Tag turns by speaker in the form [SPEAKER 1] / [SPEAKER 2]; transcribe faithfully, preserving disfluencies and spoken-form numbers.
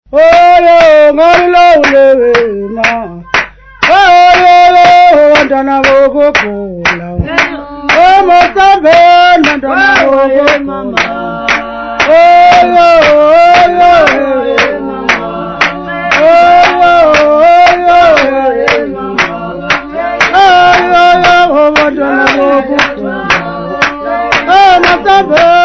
[SPEAKER 1] Oh, yo, Marlo, Lena. Oh, yo, Antana, go, go, oh, Mosabe, Antana, go, mama. Oh, yo, oh, yo, mama. Oh, yo, oh, yo, mama. Oh, yo, yo, Antana, go, go, oh, Mosabe.